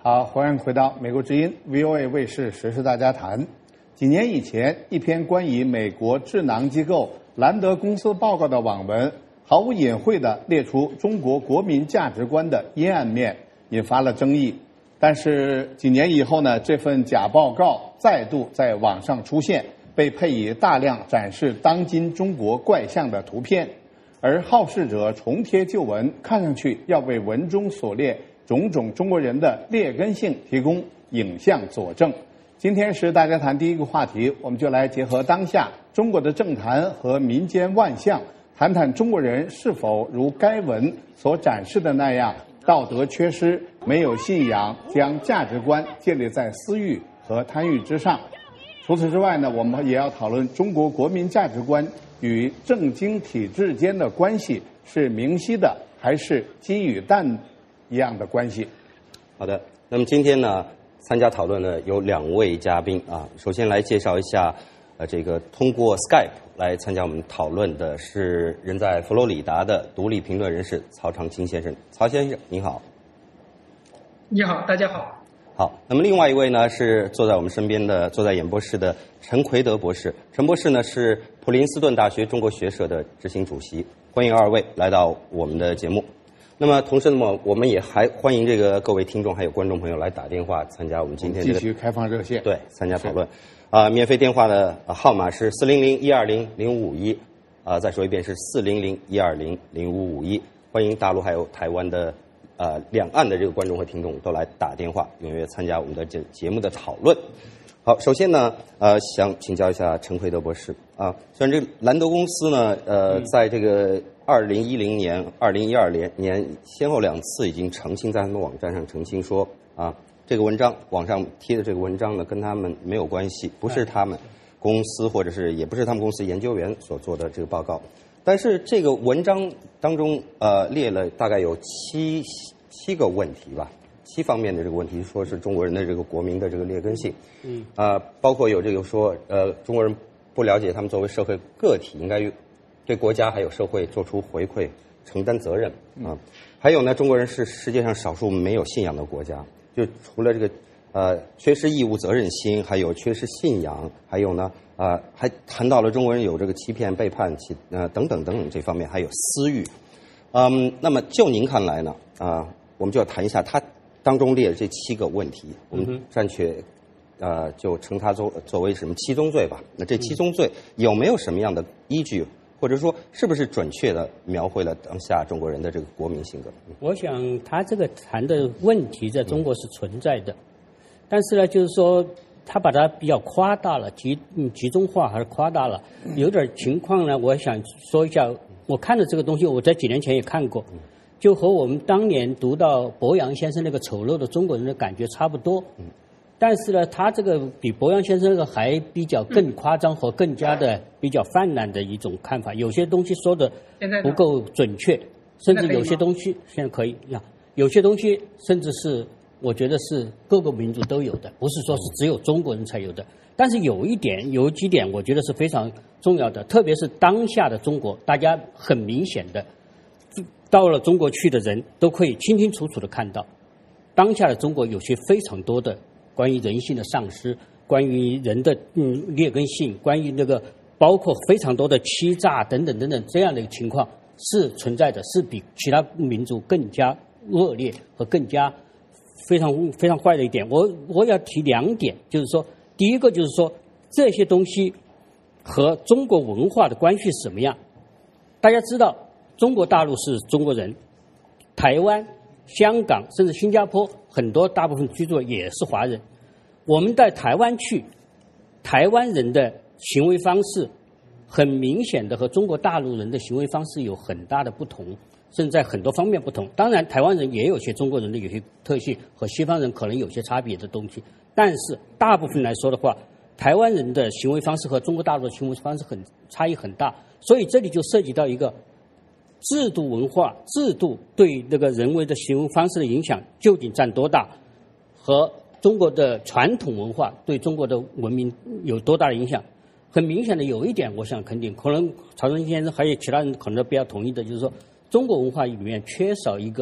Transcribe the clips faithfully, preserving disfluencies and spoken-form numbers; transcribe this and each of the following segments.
好，欢迎回到美国之音 V O A 卫视时事大家谈。几年以前，一篇关于美国智囊机构兰德公司报告的网文，毫无隐晦地列出中国国民价值观的阴暗面，引发了争议。但是几年以后呢，这份假报告再度在网上出现，被配以大量展示当今中国怪象的图片，而好事者重贴旧文，看上去要为文中所列种种中国人的劣根性提供影像佐证。今天是大家谈第一个话题，我们就来结合当下中国的政坛和民间万象，谈谈中国人是否如该文所展示的那样道德缺失，没有信仰，将价值观建立在私欲和贪欲之上。除此之外呢，我们也要讨论中国国民价值观与政经体制间的关系是明晰的，还是鸡与蛋一样的关系。 好的，那么今天呢，参加讨论的有两位嘉宾啊。首先来介绍一下，呃，这个通过 Skype 来参加我们讨论的是人在佛罗里达的独立评论人士曹长青先生。曹先生，你好。 你好，大家好。 好，那么另外一位呢是坐在我们身边的，坐在演播室的陈奎德博士。陈博士呢是普林斯顿大学中国学社的执行主席。欢迎二位来到我们的节目。那么同时呢，我们也还欢迎这个各位听众还有观众朋友来打电话参加我们今天这个继续开放热线， 对，参加讨论。啊、呃，免费电话的、呃、号码是四零零一二零零五五一，啊，再说一遍是四零零一二零零五五一。欢迎大陆还有台湾的呃两岸的这个观众和听众都来打电话，踊跃参加我们的这节目的讨论。好，首先呢，呃，想请教一下陈奎德博士啊，虽然这个兰德公司呢，呃， 嗯、 在这个二零一零年、二零一二年先后两次已经澄清，在他们网站上澄清说啊，这个文章网上贴的这个文章呢，跟他们没有关系，不是他们公司或者是也不是他们公司研究员所做的这个报告。但是这个文章当中呃列了大概有七七个问题吧。七方面的这个问题，说是中国人的这个国民的这个劣根性，嗯，啊、呃，包括有这个说，呃，中国人不了解他们作为社会个体应该对国家还有社会做出回馈、承担责任啊、呃。还有呢，中国人是世界上少数没有信仰的国家，就除了这个呃缺失义务责任心，还有缺失信仰，还有呢啊、呃、还谈到了中国人有这个欺骗、背叛、欺呃等等等等这方面，还有私欲。嗯，那么就您看来呢啊、呃，我们就要谈一下他当中列的这七个问题，我们暂且，呃，就称它作作为什么七宗罪吧。那这七宗罪有没有什么样的依据，或者说是不是准确的描绘了当下中国人的这个国民性格？ 我想他这个谈的问题在中国是存在的，但是呢，就是说他把它比较夸大了，集嗯集中化还是夸大了，有点情况呢。我想说一下，我看的这个东西，我在几年前也看过。就和我们当年读到博洋先生那个丑陋的中国人的感觉差不多，但是呢，他这个比博洋先生那个还比较更夸张和更加的比较泛滥的一种看法。有些东西说的不够准确，甚至有些东西现在可以呀，有些东西甚至是我觉得是各个民族都有的，不是说是只有中国人才有的。但是有一点，有几点，我觉得是非常重要的，特别是当下的中国，大家很明显的。到了中国去的人都可以清清楚楚地看到，当下的中国有些非常多的关于人性的丧失，关于人的嗯劣根性，关于那个包括非常多的欺诈等等等等这样的情况是存在的，是比其他民族更加恶劣和更加非常非常坏的一点。我我要提两点，就是说，第一个就是说这些东西和中国文化的关系是什么样？大家知道。中国大陆是中国人，台湾、香港甚至新加坡很多大部分居住也是华人。我们在台湾去，台湾人的行为方式很明显的和中国大陆人的行为方式有很大的不同，甚至在很多方面不同。当然，台湾人也有些中国人的有些特性和西方人可能有些差别的东西，但是大部分来说的话，台湾人的行为方式和中国大陆的行为方式很差异很大。所以这里就涉及到一个制度文化，制度对那个人为的行为方式的影响究竟占多大，和中国的传统文化对中国的文明有多大的影响。很明显的有一点我想肯定，可能曹春先生还有其他人可能都比较同意的，就是说中国文化里面缺少一个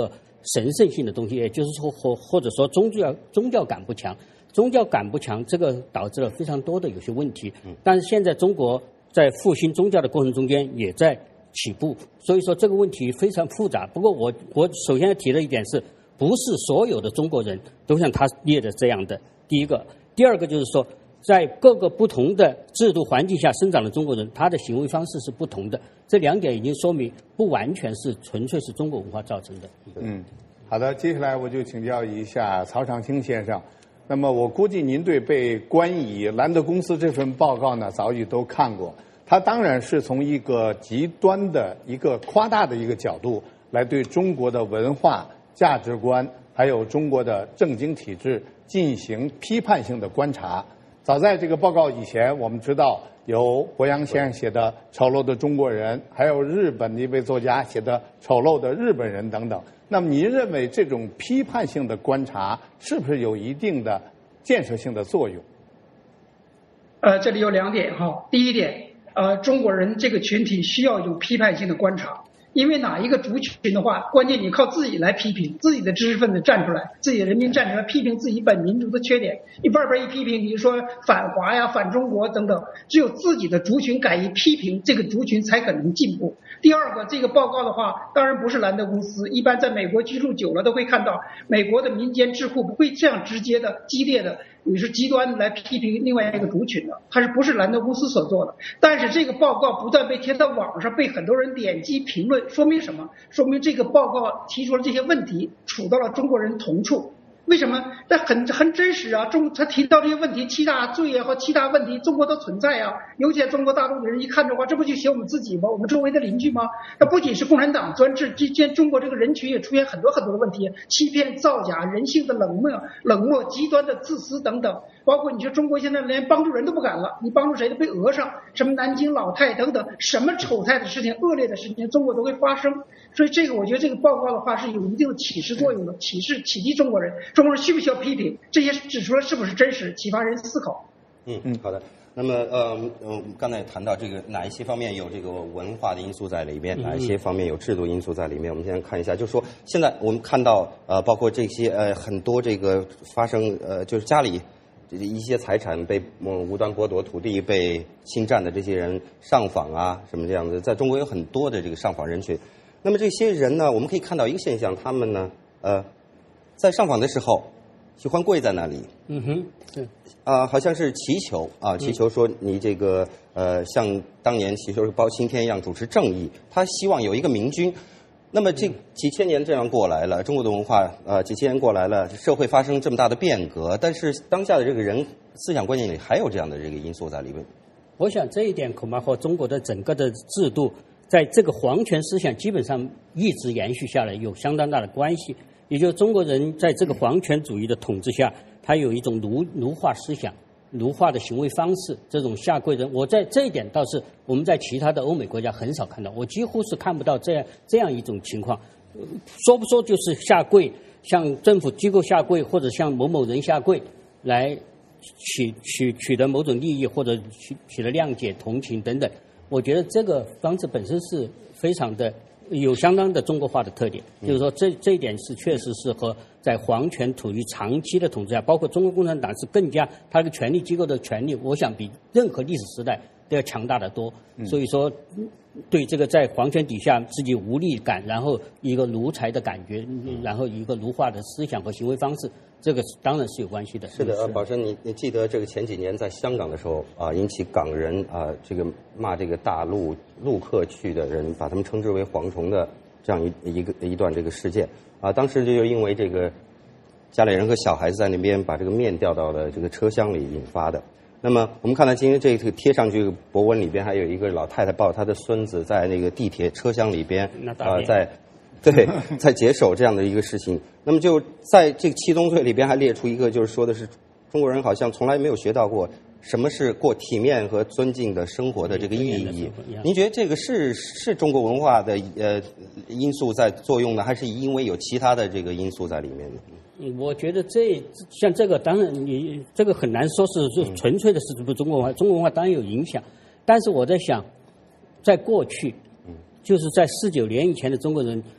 神圣性的东西，也就是说或或者说宗教宗教感不强，宗教感不强，这个导致了非常多的有些问题。但是现在中国在复兴宗教的过程中间也在起步，所以说这个问题非常复杂。不过我我首先要提的一点是，不是所有的中国人都像他列的这样的。第一个，第二个就是说，在各个不同的制度环境下生长的中国人，他的行为方式是不同的。这两点已经说明，不完全是纯粹是中国文化造成的。 嗯，好的，接下来我就请教一下曹长青先生。那么我估计您对被关以兰德公司这份报告呢，早已都看过。它当然是从一个极端的一个夸大的一个角度来对中国的文化价值观还有中国的政经体制进行批判性的观察。早在这个报告以前，我们知道有博洋先生写的《丑陋的中国人》，还有日本的一位作家写的《丑陋的日本人》等等。那么您认为这种批判性的观察是不是有一定的建设性的作用？ 呃，这里有两点哈。第一点，呃，中国人这个群体需要有批判性的观察。因为哪一个族群的话，关键你靠自己来批评，自己的知识分子站出来，自己的人民站出来批评自己本民族的缺点，一半边一批评，比如说反华呀、反中国等等，只有自己的族群敢于批评，这个族群才可能进步。第二个，这个报告的话，当然不是兰德公司，一般在美国居住久了都会看到，美国的民间智库不会这样直接的、激烈的，也是极端的来批评另外一个族群的，它是不是兰德公司所做的？但是这个报告不断被贴到网上，被很多人点击评论。说明什么？说明这个报告提出了这些问题，处到了中国人同处。为什么？这很很真实啊！中他提到这些问题，七大罪也好，七大问题，中国都存在啊。尤其在中国大陆的人一看的话，这不就写我们自己吗？我们周围的邻居吗？那不仅是共产党专制，之间中国这个人群也出现很多很多的问题，欺骗、造假、人性的冷漠、冷漠、极端的自私等等。包括你说中国现在连帮助人都不敢了，你帮助谁都被讹上，什么南京老太等等，什么丑态的事情、恶劣的事情，中国都会发生。所以这个我觉得这个报告的话是有一定的启示作用的，启示启迪中国人，中国人需不需要批评？这些指出了是不是真实，启发人思考。 嗯嗯，好的。那么呃嗯，刚才也谈到这个哪一些方面有这个文化的因素在里面，哪一些方面有制度因素在里面？我们现在看一下，就是说现在我们看到呃，包括这些呃很多这个发生呃，就是家里一些财产被无端剥夺、土地被侵占的这些人上访啊，什么这样子，在中国有很多的这个上访人群。那么这些人呢，我们可以看到一个现象，他们呢，呃，在上访的时候喜欢跪在那里。 嗯哼，是啊、呃，好像是祈求啊，祈求说你这个呃，像当年祈求包青天一样主持正义，他希望有一个明君。那么这几千年这样过来了，中国的文化呃几千年过来了，社会发生这么大的变革，但是当下的这个人思想观念里还有这样的这个因素在里面。 我想这一点恐怕和中国的整个的制度，在这个皇权思想基本上一直延续下来有相当大的关系。也就是中国人在这个皇权主义的统治下，他有一种奴奴化思想、奴化的行为方式，这种下跪人，我在这一点倒是我们在其他的欧美国家很少看到，我几乎是看不到这样这样一种情况。说不说就是下跪，向政府机构下跪，或者向某某人下跪，来取取取得某种利益，或者取取得谅解、同情等等。我觉得这个方式本身是非常的有相当的中国化的特点，就是说这这一点是确实是和在皇权处于长期的统治下，包括中国共产党是更加它这个权力机构的权力，我想比任何历史时代都要强大得多。所以说，对这个在皇权底下自己无力感，然后一个奴才的感觉，然后一个奴化的思想和行为方式，这个当然是有关系的。 是的，呃，宝生，你你记得这个前几年在香港的时候啊，引起港人啊这个骂这个大陆陆客去的人，把他们称之为蝗虫的这样一一个一段这个事件啊，当时就因为这个家里人和小孩子在那边把这个面掉到了这个车厢里引发的。那么我们看到今天这个贴上去博文里边还有一个老太太抱她的孙子在那个地铁车厢里边啊、呃、在对在解手这样的一个事情。那么就在这个七宗罪里边还列出一个，就是说的是中国人好像从来没有学到过什么是过体面和尊敬的生活的这个意义。您觉得这个是是中国文化的呃因素在作用呢，还是因为有其他的这个因素在里面呢？ 我觉得这像这个当然你这个很难说是纯粹的是不中国文化，中国文化当然有影响，但是我在想，在过去，就是在四九年以前的中国人，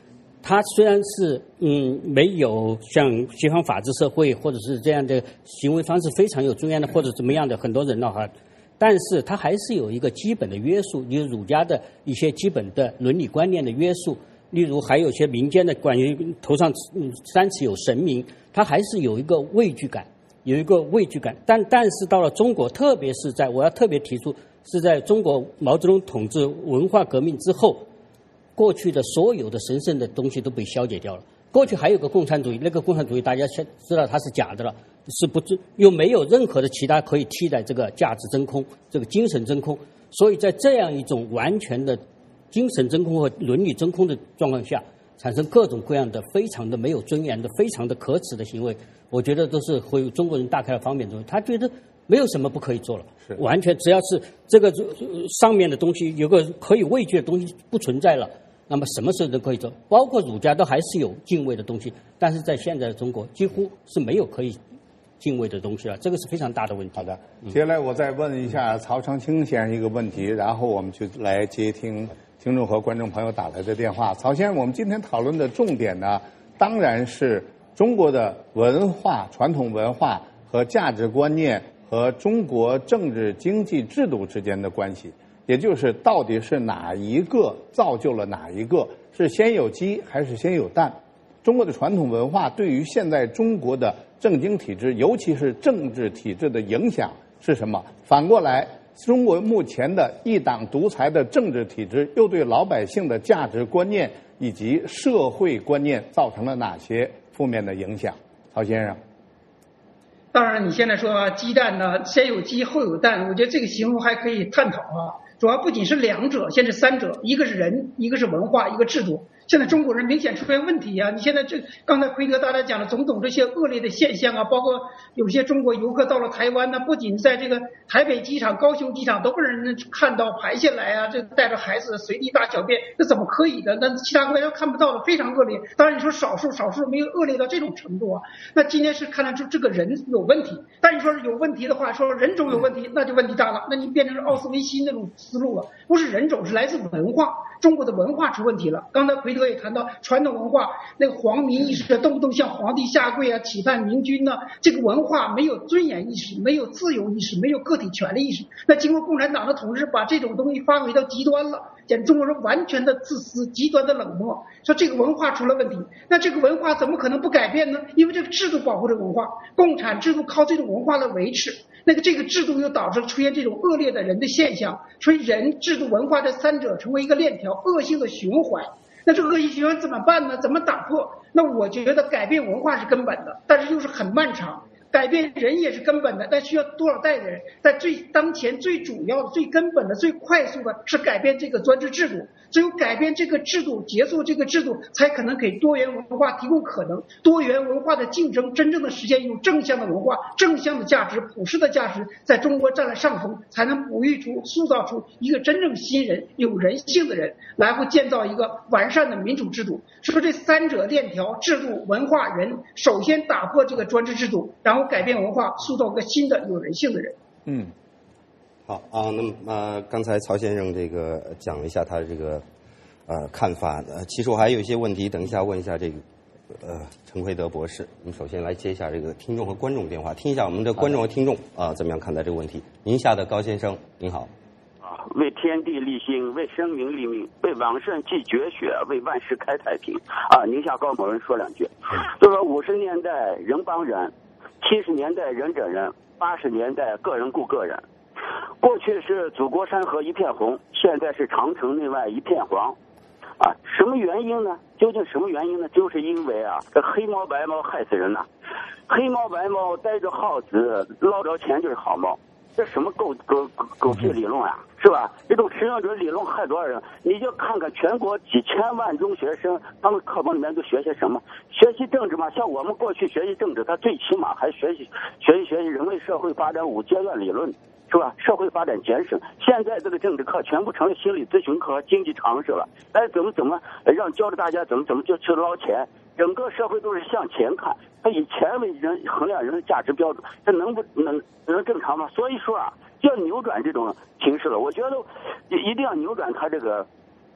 它虽然是嗯没有像西方法治社会或者是这样的行为方式非常有尊严的或者怎么样的很多人呢哈，但是它还是有一个基本的约束，例如儒家的一些基本的伦理观念的约束，例如还有一些民间的关于头上三尺有神明，它还是有一个畏惧感，有一个畏惧感。但但是到了中国，特别是在我要特别提出，是在中国毛泽东统治文化革命之后。过去的所有的神圣的东西都被消解掉了。过去还有个共产主义，那个共产主义大家知道它是假的了，是不又没有任何的其他可以替代这个价值真空，这个精神真空。所以在这样一种完全的精神真空和伦理真空的状况下，产生各种各样的非常的没有尊严的、非常的可耻的行为，我觉得都是会中国人大开了方便之门。他觉得没有什么不可以做了， 是完全只要是这个上面的东西有个可以畏惧的东西不存在了。那么什么事都可以做，包括儒家都还是有敬畏的东西，但是在现在的中国几乎是没有可以敬畏的东西了，这个是非常大的问题。 好的，接下来我再问一下曹长青先生一个问题，然后我们就来接听听众和观众朋友打来的电话。曹先生，我们今天讨论的重点呢，当然是中国的文化、传统文化和价值观念和中国政治经济制度之间的关系。也就是到底是哪一个造就了哪一个，是先有鸡还是先有蛋？中国的传统文化对于现在中国的政经体制，尤其是政治体制的影响是什么？反过来，中国目前的一党独裁的政治体制又对老百姓的价值观念以及社会观念造成了哪些负面的影响？曹先生。 当然，你现在说鸡蛋呢，先有鸡后有蛋，我觉得这个形容还可以探讨啊。主要不仅是两者，现在是三者，一个是人，一个是文化，一个制度。现在中国人明显出现问题啊！你现在这刚才奎德大家讲了种种这些恶劣的现象啊，包括有些中国游客到了台湾呢，不仅在这个台北机场、高雄机场都被人看到排下来啊，这带着孩子随地大小便，这怎么可以的？那其他国家看不到的，非常恶劣。当然你说少数少数没有恶劣到这种程度啊。那今天是看得出这个人有问题，但你说是有问题的话，说人种有问题，那就问题大了，那你变成奥斯维辛那种思路了，不是人种，是来自文化，中国的文化出问题了。刚才奎德也谈到传统文化，那个皇民意识动不动向皇帝下跪啊，期盼明君呢、啊，这个文化没有尊严意识，没有自由意识，没有个体权利意识。那经过共产党的统治，把这种东西发挥到极端了，简直中国人完全的自私，极端的冷漠，说这个文化出了问题。那这个文化怎么可能不改变呢？因为这个制度保护着文化，共产制度靠这种文化来维持，那个这个制度又导致出现这种恶劣的人的现象，所以人、制度、文化这三者成为一个链条，恶性的循环。那这个恶性循环怎么办呢？怎么打破？那我觉得改变文化是根本的，但是又是很漫长。改变人也是根本的，但需要多少代人？但最当前最主要的、最根本的、最快速的是改变这个专制制度。只有改变这个制度，结束这个制度，才可能给多元文化提供可能。多元文化的竞争，真正的实现有正向的文化、正向的价值、普世的价值，在中国占了上风，才能哺育出、塑造出一个真正新人、有人性的人，然后建造一个完善的民主制度。所以这三者链条，制度、文化、人，首先打破这个专制制度，然后改变文化，塑造个新的有人性的人。 嗯， 好啊，那么呃，刚才曹先生这个讲了一下他的这个呃看法，呃，其实我还有一些问题，等一下问一下这个呃陈奎德博士。我们首先来接一下这个听众和观众电话，听一下我们的观众和听众啊、呃、怎么样看待这个问题。宁夏的高先生，您好。 为天地立心，为生民立命，为往圣继绝学，为万世开太平。啊，宁夏高某人说两句，就说五十年代人帮人，七十年代人整人，八十年代个人顾个人。过去是祖国山河一片红，现在是长城内外一片黄。啊，什么原因呢？究竟什么原因呢？就是因为啊，这黑猫白猫害死人呐、啊！黑猫白猫逮着耗子捞着钱就是好猫。这什么狗狗狗屁理论啊，是吧？这种实验者理论害多少人？你就看看全国几千万中学生，他们课本里面都学些什么？学习政治嘛，像我们过去学习政治，他最起码还学习学习学习人类社会发展五阶段理论，是吧？社会发展简史。现在这个政治课全部成了心理咨询课、经济常识了。哎，怎么怎么让教着大家怎么怎么就去捞钱？整个社会都是向前看，他以钱为人衡量人的价值标准，这能不能能正常吗？所以说啊，要扭转这种形势了。我觉得一定要扭转他这个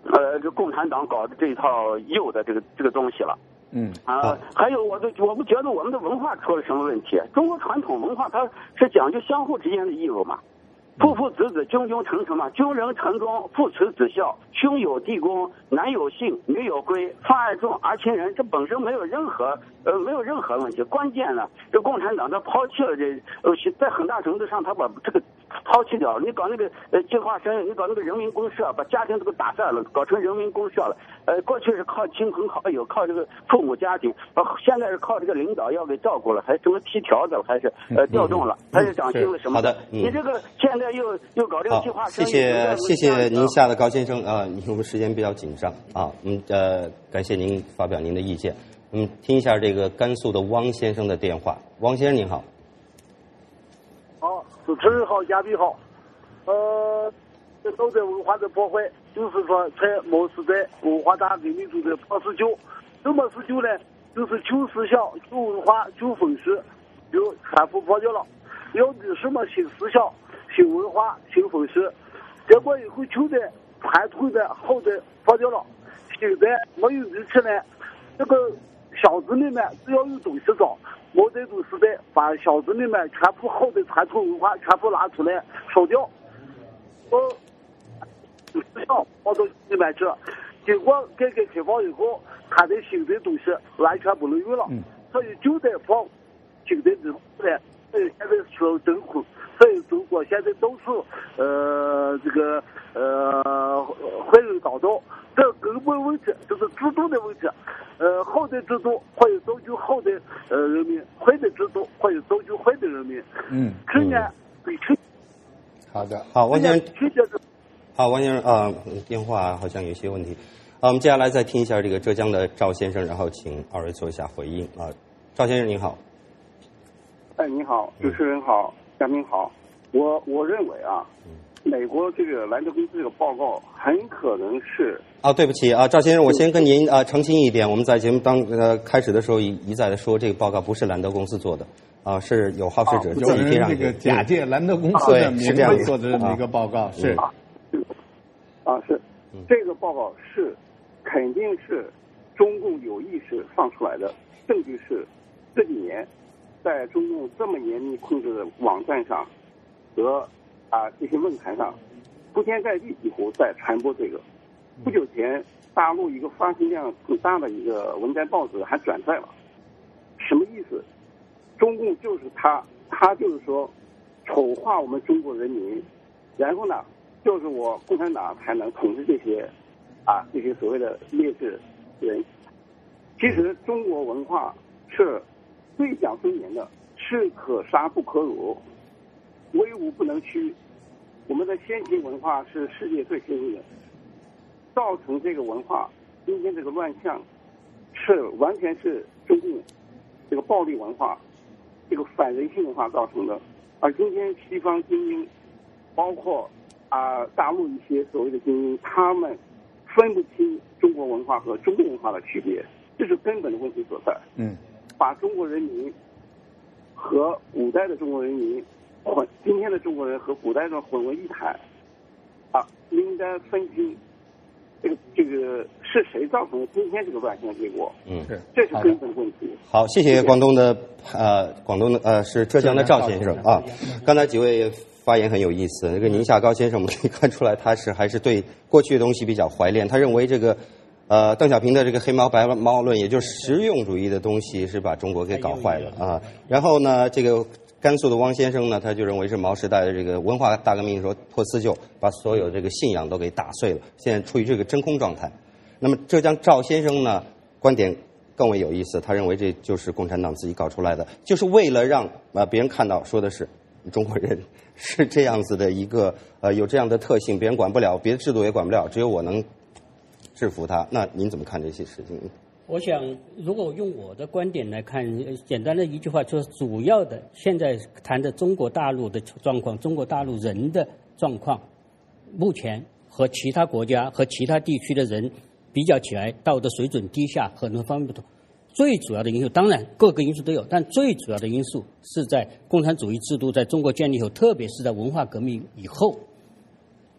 呃，这共产党搞的这一套右的这个这个东西了。 嗯啊，还有我的，我不觉得我们的文化出了什么问题。中国传统文化它是讲究相互之间的义务嘛，父父子子，君君臣臣嘛，君人臣忠，父慈子孝，兄友弟恭，男有信，女有规，父爱重，儿亲仁，这本身没有任何呃没有任何问题。关键呢，这共产党他抛弃了这呃，在很大程度上他把这个抛弃掉了。你搞那个呃计划生育，你搞那个人民公社，把家庭都给打散了，搞成人民公社了。呃，过去是靠亲朋好友，靠这个父母家庭，呃，现在是靠这个领导要给照顾了，还什么踢条子了，还是呃调动了，还是涨薪了什么的。 好的，嗯、 你这个现在又又搞这个计划生育。 谢谢谢谢宁夏的高先生啊，因为我们时间比较紧张啊，嗯呃，感谢您发表您的意见。嗯，听一下这个甘肃的汪先生的电话。汪先生您好。 好，主持人好，嘉宾好。呃，这都在文化的破坏，就是说在毛时代文化大革命中的破四旧。什么是旧呢？就是旧思想、旧文化、旧风俗，就全部破掉了。要的什么新思想、新文化、新风俗，结果以后旧的、传统的、好的破掉了，新的没有人气呢。这个小子们们只要有东西找，毛泽东时代把小子们们全部好的传统文化全部拿出来烧掉。呃，思想放到里面去，经过改革开放以后，他的新的东西完全不能用了，嗯、所以旧的放，新的之后呢，所以现在说真空，所以中国现在都是呃这个呃坏人当道，这根本问题就是制度的问题。呃，好的制度会造就好的呃人民，坏的制度会造就坏的人民。嗯，去年比去。 好的， 好，王先生。好，王先生啊、呃，电话好像有些问题。啊，我们接下来再听一下这个浙江的赵先生，然后请二位做一下回应啊。赵先生您好。 哎，你好，主持人好，嘉宾好。我我认为啊，美国这个兰德公司这个报告很可能是。 啊，对不起啊，赵先生，我先跟您啊澄清一点，我们在节目当呃开始的时候一一再的说，这个报告不是兰德公司做的，啊，是有好事者自己贴上这个假借兰德公司的名义做的这么一个报告，是啊，啊是，这个报告是肯定是中共有意识放出来的，证据是这几年在中共这么严密控制的网站上和啊这些论坛上，铺天盖地几乎在传播这个。不久前，大陆一个发行量很大的一个文摘报纸还转载了，什么意思？中共就是他，他就是说丑化我们中国人民，然后呢，就是我共产党才能统治这些啊这些所谓的劣质人。其实中国文化是最讲尊严的，是可杀不可辱，威武不能屈。我们的先秦文化是世界最先进的。造成这个文化今天这个乱象，是完全是中共这个暴力文化、这个反人性文化造成的。而今天西方精英，包括啊、呃、大陆一些所谓的精英，他们分不清中国文化和中国文化的区别，这是根本的问题所在。嗯，把中国人民和古代的中国人民混，今天的中国人和古代的混为一谈，啊，应该分清。这个这个是谁造成了今天这个乱象结果？嗯，是，这是根本问题。 好，谢谢广东的呃，广东的呃是浙江的赵先生啊。刚才几位发言很有意思，这个宁夏高先生我们可以看出来，他是还是对过去的东西比较怀恋。他认为这个呃邓小平的这个黑猫白猫论，也就是实用主义的东西，是把中国给搞坏了啊。然后呢，这个。甘肃的汪先生呢，他就认为是毛时代的这个文化大革命说破四旧，把所有这个信仰都给打碎了，现在处于这个真空状态。那么浙江赵先生呢，观点更为有意思，他认为这就是共产党自己搞出来的，就是为了让啊别人看到，说的是中国人是这样子的一个呃有这样的特性，别人管不了，别的制度也管不了，只有我能制服他。那您怎么看这些事情？ 我想，如果用我的观点来看，简单的一句话，就是主要的现在谈的中国大陆的状况，中国大陆人的状况，目前和其他国家和其他地区的人比较起来，道德水准低下，很多方面不同。最主要的因素，当然各个因素都有，但最主要的因素是在共产主义制度在中国建立后，特别是在文化革命以后，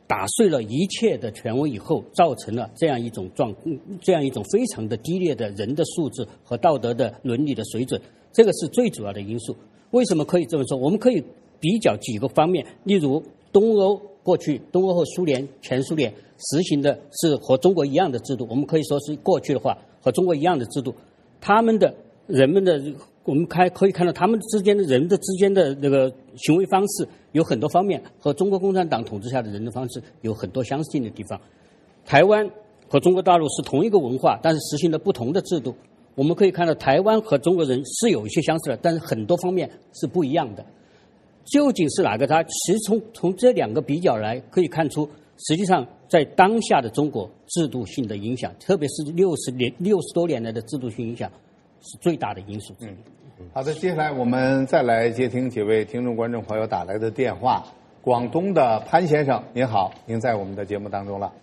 打碎了一切的权威以后，造成了这样一种状，这样一种非常的低劣的人的素质和道德的伦理的水准，这个是最主要的因素。为什么可以这么说？我们可以比较几个方面，例如东欧过去，东欧和苏联、前苏联实行的是和中国一样的制度，我们可以说是过去的话和中国一样的制度，他们的人们的。我们开可以看到，他们之间的人的之间的那个行为方式有很多方面和中国共产党统治下的人的方式有很多相近的地方。台湾和中国大陆是同一个文化，但是实行了不同的制度。我们可以看到，台湾和中国人是有一些相似的，但是很多方面是不一样的。究竟是哪个它？其实从从这两个比较来，可以看出，实际上在当下的中国，制度性的影响，特别是六十年六十多年来的制度性影响，是最大的因素之一。 好的，接下来我们再来接听几位听众观众朋友打来的电话。广东的潘先生，您好，您在我们的节目当中了。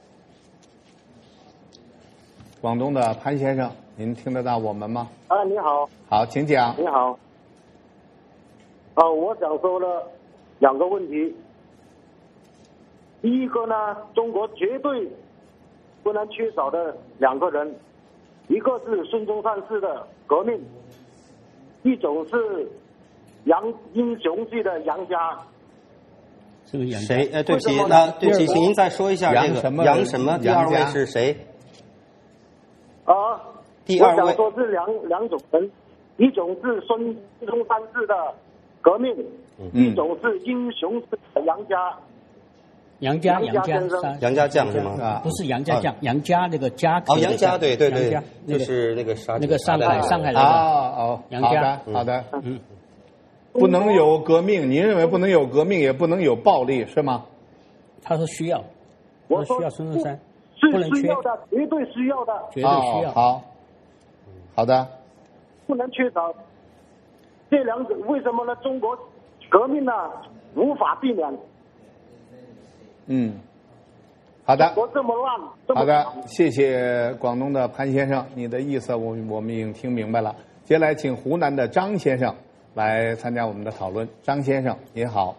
广东的潘先生，您听得到我们吗？ 啊，你好。 好，请讲。 你好。啊，我想说了两个问题。第一个呢，中国绝对不能缺少的两个人，一个是孙中山式的革命。一种是杨英雄系的杨家， 是不是杨家？ 谁？呃，对不起，那对不起，请您再说一下这个杨什么？第二位是谁？ 啊， 第二位我想说是两两种人，一种是孙中山式的革命， 嗯、 一种是英雄式的杨家。 杨家， 杨家先生， 杨家将是吗？ 不是杨家将，杨家那个家。 哦，杨家，对对对， 那是那个杀那个上海上海那个。 哦哦， 杨家， 好的，嗯，不能有革命，您认为不能有革命，也不能有暴力，是吗？ 他说需要， 我说需要孙中山， 不能缺，需要的，绝对需要的， 绝对需要。 好，好的， 不能缺少。这两者为什么呢？中国革命呢，无法避免。 嗯，好的。 我这么乱，这么好的，谢谢广东的潘先生，你的意思我我们已经听明白了。接下来请湖南的张先生来参加我们的讨论。张先生，您好。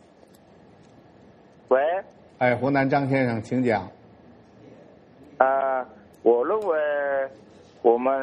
喂。 哎，湖南张先生，请讲。 啊、呃，我认为我们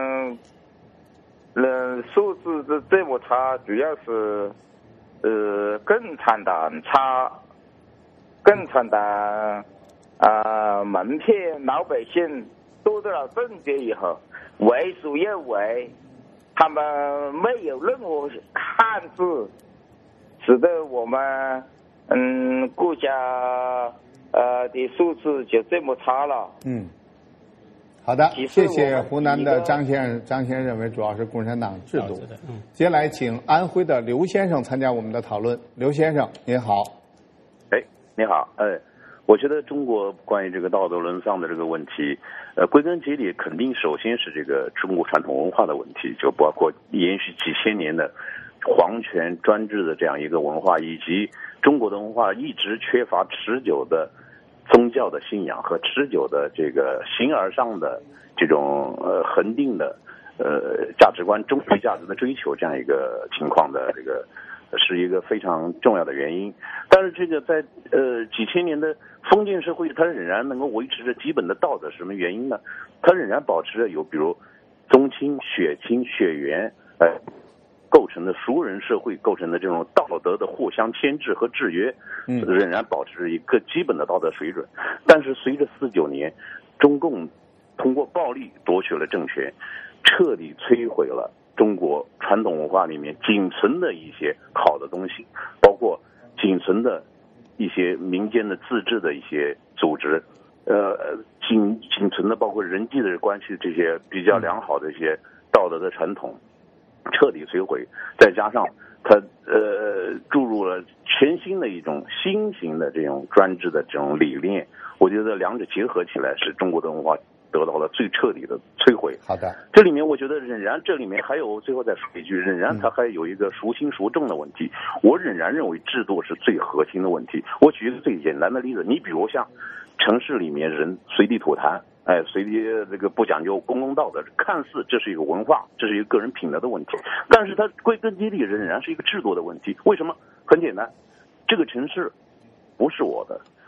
人素质这这么差，主要是呃共产党差。共产党啊、呃，蒙骗老百姓夺得了政权以后，为所欲为，他们没有任何限制，使得我们嗯国家呃的素质就这么差了。 嗯，好的，谢谢湖南的张先生。张先生认为主要是共产党制度。嗯，接下来请安徽的刘先生参加我们的讨论。刘先生，您好。 你好，哎，我觉得中国关于这个道德沦丧的这个问题，呃，归根结底肯定首先是这个中国传统文化的问题，就包括延续几千年的皇权专制的这样一个文化，以及中国的文化一直缺乏持久的宗教的信仰和持久的这个形而上的这种呃恒定的呃价值观、终极价值的追求这样一个情况的这个。是一个非常重要的原因，但是这个在呃几千年的封建社会，它仍然能够维持着基本的道德，什么原因呢？它仍然保持着有比如宗亲、血亲、血缘，呃，构成的熟人社会构成的这种道德的互相牵制和制约，嗯，仍然保持着一个基本的道德水准。但是随着四九年，中共通过暴力夺取了政权，彻底摧毁了中国传统文化里面仅存的一些好的东西，包括仅存的一些民间的自治的一些组织，呃，仅仅存的包括人际的关系这些比较良好的一些道德的传统，彻底摧毁。再加上它呃注入了全新的一种新型的这种专制的这种理念，我觉得两者结合起来，是中国的文化得到了最彻底的摧毁。 好的， 这里面我觉得仍然这里面还有最后再说一句，仍然它还有一个孰轻孰重的问题。我仍然认为制度是最核心的问题。我举一个最简单的例子，你比如像城市里面人随地吐痰，哎，随地这个不讲究公共道德，看似这是一个文化，这是一个个人品德的问题，但是它归根结底仍然是一个制度的问题。为什么？很简单，这个城市不是我的，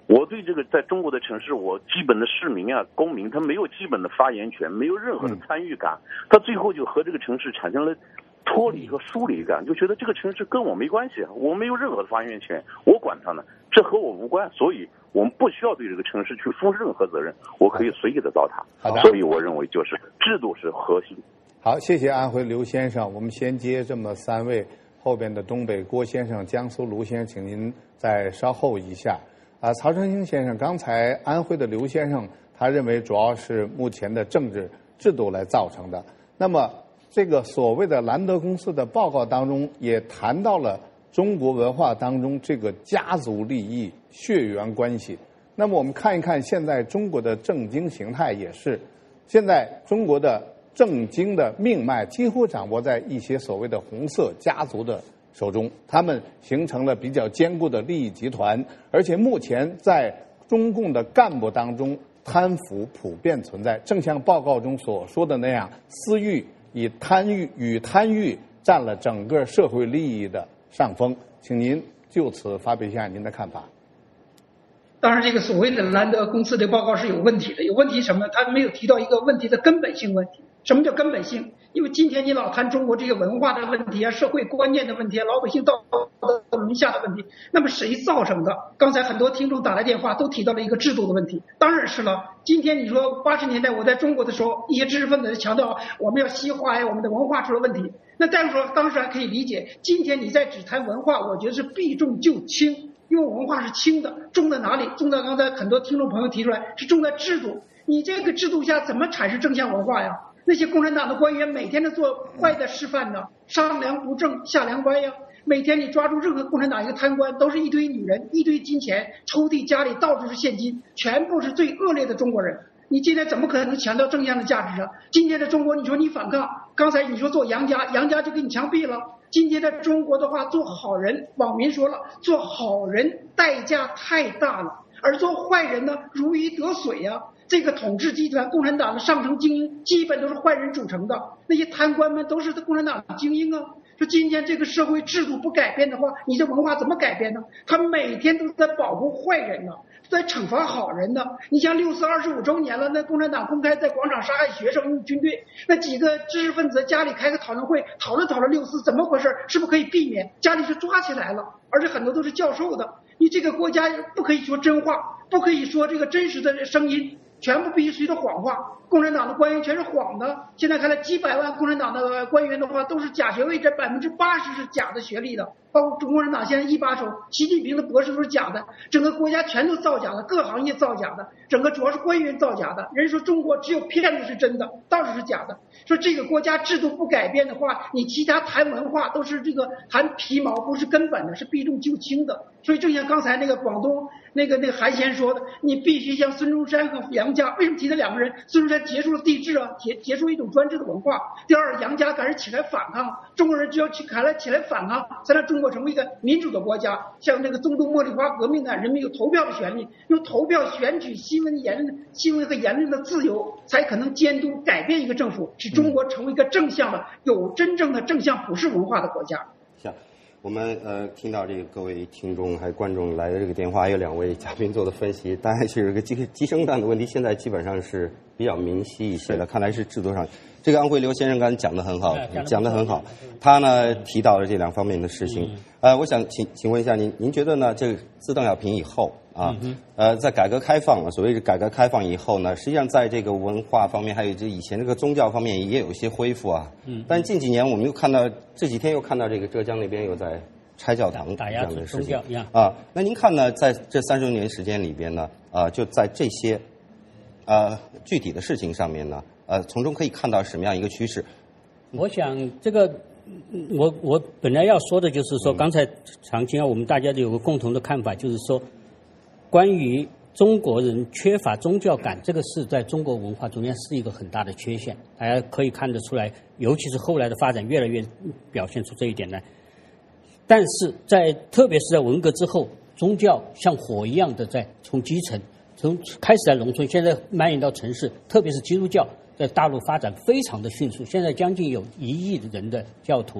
我对这个在中国的城市，我基本的市民啊、公民，他没有基本的发言权，没有任何的参与感，他最后就和这个城市产生了脱离和疏离感，就觉得这个城市跟我没关系，我没有任何的发言权，我管它呢，这和我无关，所以我们不需要对这个城市去负任何责任，我可以随意的糟蹋。 好的， 所以我认为就是制度是核心。 好，谢谢安徽刘先生，我们先接这么三位，后边的东北郭先生、江苏卢先生，请您再稍后一下。啊，曹成兴先生，刚才安徽的刘先生他认为主要是目前的政治制度来造成的。那么这个所谓的兰德公司的报告当中也谈到了中国文化当中这个家族利益、血缘关系。那么我们看一看现在中国的政经形态也是，现在中国的政经的命脉几乎掌握在一些所谓的红色家族的手中，他们形成了比较坚固的利益集团，而且目前在中共的干部当中贪腐普遍存在，正像报告中所说的那样，私欲以贪欲与贪欲占了整个社会利益的上风。请您就此发表一下您的看法。 当然，这个所谓的兰德公司的报告是有问题的，有问题什么？他没有提到一个问题的根本性问题。什么叫根本性？因为今天你老谈中国这个文化的问题啊、社会观念的问题啊、老百姓道德沦下的问题，那么谁造成的？刚才很多听众打来电话都提到了一个制度的问题，当然是了。今天你说八十年代我在中国的时候，一些知识分子强调我们要西化呀，我们的文化出了问题。那这样说当时还可以理解。今天你在只谈文化，我觉得是避重就轻。因为文化是轻的，重在哪里？重在刚才很多听众朋友提出来，是重在制度。你这个制度下怎么产生正向文化呀？那些共产党的官员每天都做坏的示范呢，上梁不正下梁歪呀。每天你抓住任何共产党一个贪官，都是一堆女人、一堆金钱，抽屉家里到处是现金，全部是最恶劣的中国人。你今天怎么可能强调正向的价值啊？今天的中国，你说你反抗，刚才你说做杨家，杨家就给你枪毙了。今天在中国的话，做好人，网民说了，做好人代价太大了，而做坏人呢，如鱼得水呀、啊。这个统治集团，共产党的上层精英基本都是坏人组成的，那些贪官们都是共产党精英啊。说今天这个社会制度不改变的话，你这文化怎么改变呢？他每天都在保护坏人呢，在惩罚好人呢。你像六四二十五周年了，那共产党公开在广场杀害学生、用军队，那几个知识分子家里开个讨论会，讨论讨论六四怎么回事，是不是可以避免？家里就抓起来了，而且很多都是教授的。你这个国家不可以说真话，不可以说这个真实的声音，全部必须随着谎话。共产党的官员全是谎的，现在看来几百万共产党的官员的话都是假学位，这百分之八十是假的学历的，包括中国共产党现在一把手习近平的博士都是假的，整个国家全都造假的，各行业造假的，整个主要是官员造假的。人说中国只有骗子是真的，道士是假的。说这个国家制度不改变的话，你其他谈文化都是这个谈皮毛，不是根本的，是避重就轻的。所以正像刚才那个广东那个那个韩先说的，你必须像孙中山和杨家，为什么提这两个人？孙中山结束了帝制啊，结结束一种专制的文化。第二，杨家赶紧起来反抗，中国人只要去起来起来反抗，才让中国成为一个民主的国家。像那个中东茉莉花革命的人民有投票的权利，用投票选举新闻言论、新闻和言论的自由，才可能监督改变一个政府，使中国成为一个正向的、有真正的正向普世文化的国家。 像我们呃听到这个各位听众还有观众来的这个电话，还有两位嘉宾做的分析，当然是这个鸡鸡生蛋的问题，现在基本上是比较明晰一些的，看来是制度上。这个安徽刘先生刚才讲的很好，讲的很好，他呢提到了这两方面的事情。呃，我想请请问一下您，您觉得呢？这个自邓小平以后啊，呃，在改革开放，所谓的改革开放以后呢，实际上在这个文化方面，还有这以前这个宗教方面也有一些恢复啊。嗯。但近几年我们又看到，这几天又看到这个浙江那边又在拆教堂这样的事情啊。那您看呢，在这三十多年时间里边呢，啊，就在这些呃具体的事情上面呢，呃，从中可以看到什么样一个趋势？ 我想这个。我我本来要说的就是说，刚才常青啊，我们大家都有个共同的看法，就是说，关于中国人缺乏宗教感，这个是在中国文化中间是一个很大的缺陷，大家可以看得出来，尤其是后来的发展越来越表现出这一点来。但是在特别是在文革之后，宗教像火一样的在从基层，从开始在农村，现在蔓延到城市，特别是基督教。在大陆发展非常的迅速，现在将近有一亿人的教徒，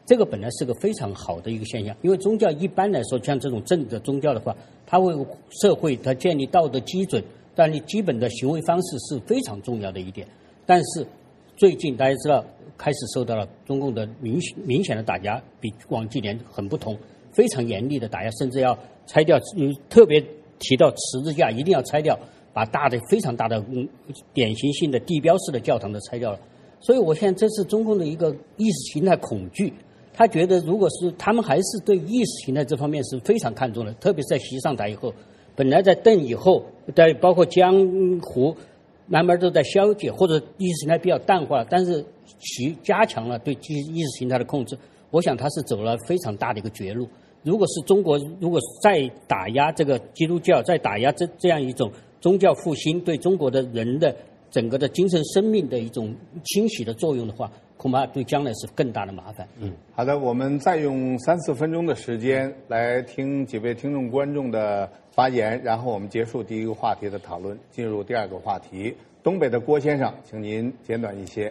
这个本来是个非常好的一个现象，因为宗教一般来说，像这种正的宗教的话，它为社会它建立道德基准，但你基本的行为方式是非常重要的一点。但是最近大家知道，开始受到了中共的明明显的打压，比往几年很不同，非常严厉的打压，甚至要拆掉，特别提到十字架一定要拆掉，把大的非常大的嗯典型性的地标式的教堂都拆掉了。所以我现在这是中共的一个意识形态恐惧。他觉得，如果是他们还是对意识形态这方面是非常看重的，特别是在习上台以后，本来在邓以后，在包括江湖，慢慢都在消解，或者意识形态比较淡化，但是习加强了对意识形态的控制。我想他是走了非常大的一个绝路。如果是中国，如果再打压这个基督教，再打压这这样一种宗教复兴对中国的人的整个的精神生命的一种清洗的作用的话，恐怕对将来是更大的麻烦。 嗯，好的，我们再用三四分钟的时间来听几位听众观众的发言，然后我们结束第一个话题的讨论，进入第二个话题。东北的郭先生，请您简短一些。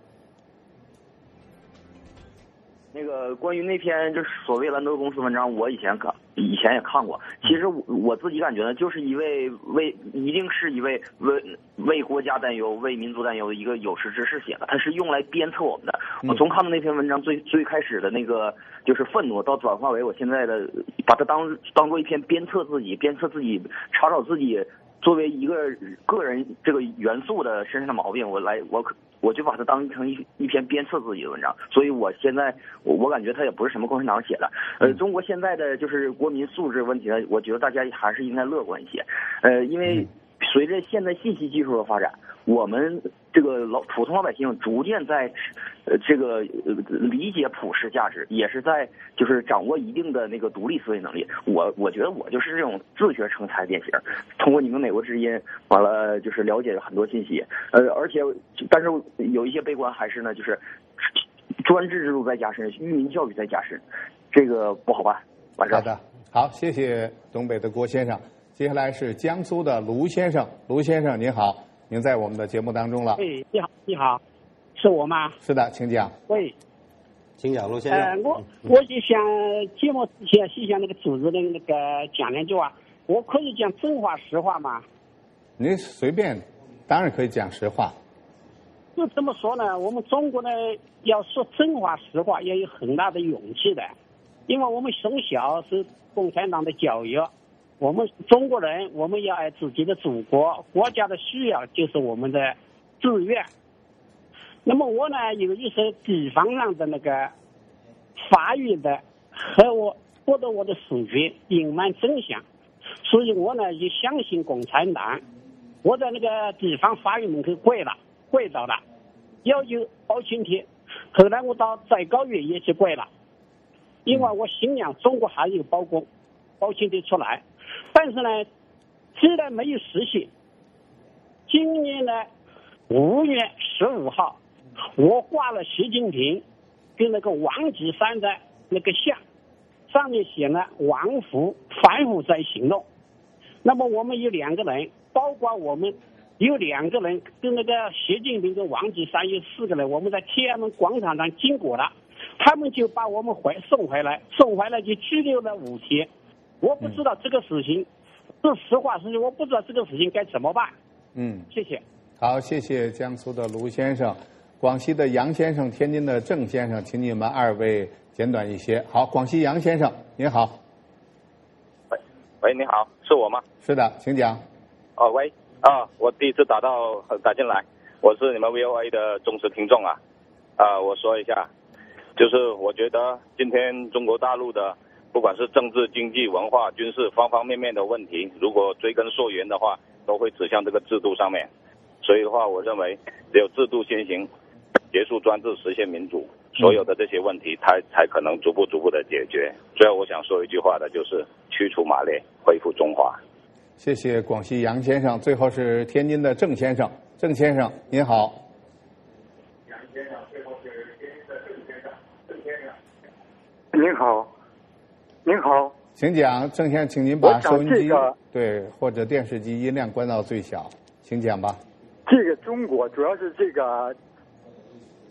那个关于那篇就是所谓兰德公司文章，我以前看，以前也看过。其实我我自己感觉呢，就是一位为一定是一位为为国家担忧、为民族担忧的一个有识之士写的，他是用来鞭策我们的。我从看到那篇文章最最开始的那个就是愤怒，到转化为我现在的把它当当做一篇鞭策自己、鞭策自己、查找自己作为一个个人这个元素的身上的毛病，我来我可。我就把它当成一一篇鞭策自己的文章，所以我现在我我感觉它也不是什么共产党写的。呃，中国现在的就是国民素质问题呢，我觉得大家还是应该乐观一些。呃，因为随着现在信息技术的发展，我们这个老普通老百姓逐渐在呃这个呃理解普世价值，也是在就是掌握一定的那个独立思维能力。我我觉得我就是这种自学成才典型，通过你们美国之音完了就是了解很多信息，呃而且但是有一些悲观还是呢就是专制制度在加深，愚民教育在加深，这个不好办。完事。 好的，好，谢谢东北的郭先生。接下来是江苏的卢先生，卢先生您好，您在我们的节目当中了。 喂，你好，你好，是我吗？ 是的，请讲。 喂， 请讲，卢先生。 呃，我我就想节目之前是想那个主持人那个讲两句话，我可以讲真话实话吗？ 您随便，当然可以讲实话。 就这么说呢，我们中国呢要说真话实话，要有很大的勇气的，因为我们从小是共产党的教育。我们中国人，我们要爱自己的祖国，国家的需要就是我们的志愿。那么我呢，有一些地方上的那个发育的和我获得我的死穴，隐瞒真相，所以我呢就相信共产党。我在那个地方法院门口跪了，跪到了，要求包青天。后来我到最高院也去跪了，因为我信仰中国还有包公，包青天出来。但是呢，虽然没有实现，今年呢五月十五号，我挂了习近平跟那个王岐山的那个像，上面写了王福反腐在行动。那么我们有两个人，包括我们有两个人跟那个习近平跟王岐山有四个人，我们在天安门广场上经过了，他们就把我们回送回来，送回来就拘留了五天。我不知道这个事情是实话实说，我不知道这个事情该怎么办。 嗯， 谢谢。 好，谢谢江苏的卢先生，广西的杨先生，天津的郑先生，请你们二位简短一些。好，广西杨先生，您好。 喂，喂，你好，是我吗？ 是的，请讲。 哦，喂，啊，我第一次打到打进来，我是你们 V O A 的忠实听众啊。啊，我说一下，就是我觉得今天中国大陆的不管是政治、经济、文化、军事方方面面的问题，如果追根溯源的话，都会指向这个制度上面。所以的话，我认为只有制度先行，结束专制，实现民主，所有的这些问题，它才可能逐步逐步的解决。最后我想说一句话的，就是驱除马列，恢复中华。 谢谢广西杨先生。最后是天津的郑先生，郑先生您好。 杨先生，最后是天津的郑先生，郑先生。您好。您好， 请讲，郑先生，请您把收音机、 这个、 对或者电视机音量关到最小，请讲吧。 这个中国主要是这个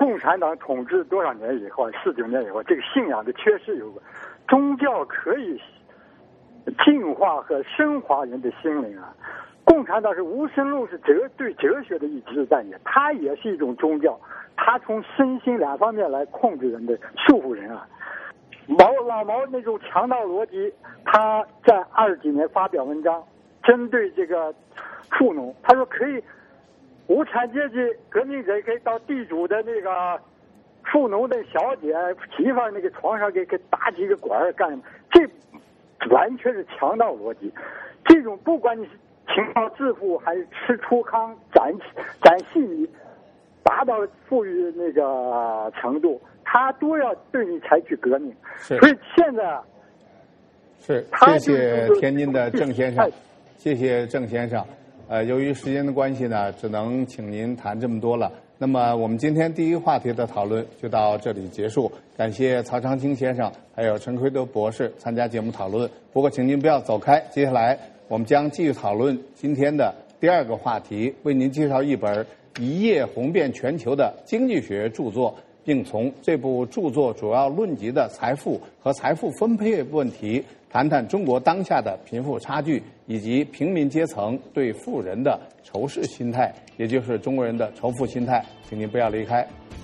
共产党统治多少年以后，四九年以后，这个信仰的缺失有关。宗教可以净化和升华人的心灵啊。共产党是无神论，是哲对哲学的一支战也，它也是一种宗教，它从身心两方面来控制人的，束缚人啊。毛老毛那种强盗逻辑，他在二十几年发表文章，针对这个富农，他说可以，无产阶级革命者可以到地主的那个富农的小姐媳妇那个床上给给打几个管儿干什么？这完全是强盗逻辑。这种不管你是勤劳致富还是吃粗糠攒攒细米，达到富裕那个程度，他都要对你采取革命。所以现在是谢谢天津的郑先生，谢谢郑先生。呃，由于时间的关系呢，只能请您谈这么多了。那么我们今天第一个话题的讨论就到这里结束，感谢曹长青先生还有陈奎德博士参加节目讨论。不过请您不要走开，接下来我们将继续讨论今天的第二个话题，为您介绍一本一夜红遍全球的经济学著作，并从这部著作主要论及的财富和财富分配问题，谈谈中国当下的贫富差距以及平民阶层对富人的仇视心态，也就是中国人的仇富心态。请您不要离开。